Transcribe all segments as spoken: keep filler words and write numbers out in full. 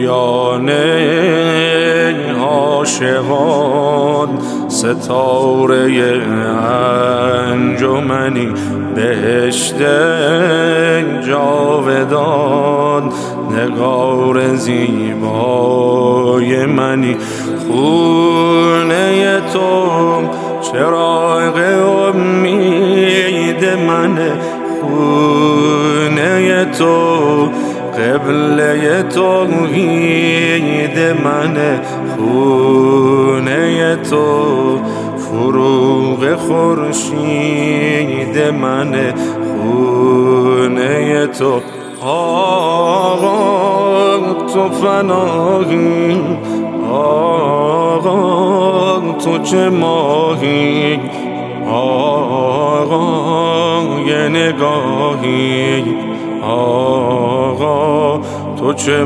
میانه عاشقان ستاره انجمنی، بهشت جاودان نگار زیبای منی. خونه تو چراغ امید منه، خونه تو قبله توحید منه، خونه تو فروغ خورشید منه، خونه تو. آقا تو فنایی، آقا تو چه ماهی، آقا یه نگاهی، آقا تو چه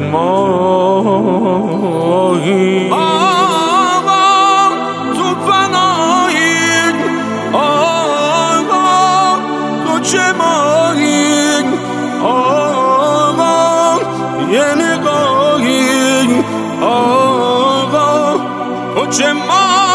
ماهی. آقا تو فنایی، آقا تو چه ماهی، آقا یه نگاهی، آقا تو چه ماهی.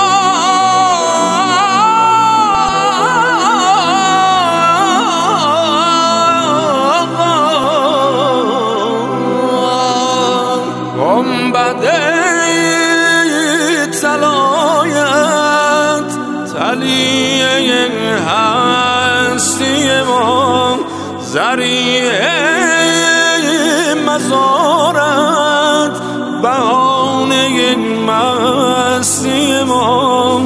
گنبده طلایت تلیه هستی ما، ذریعه مزارت بهانه مستی ما.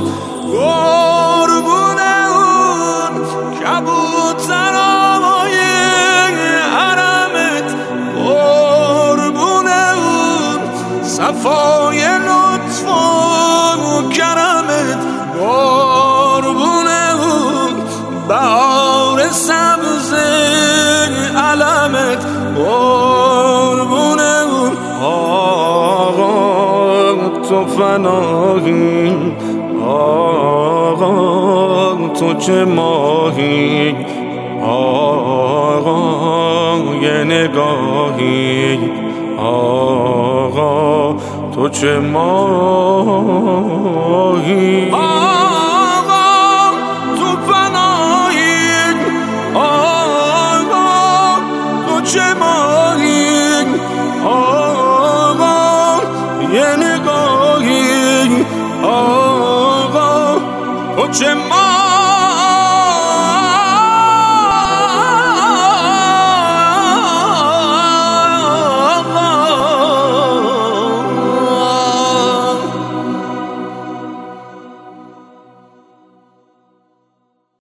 قربون اون کبوترهای حرمت، قربون اون صفای لطف و کرمت، قربون اون بهار سبز علمت، قربون اون. آقا تو فنایی، آقا تو چه ماهی، آقا یه نگاهی، آقا تو چه ماهی. آقا تو فنایی، آقا تو چه ماهی، آقا یه نگاهی، آقا تو چه ماهی.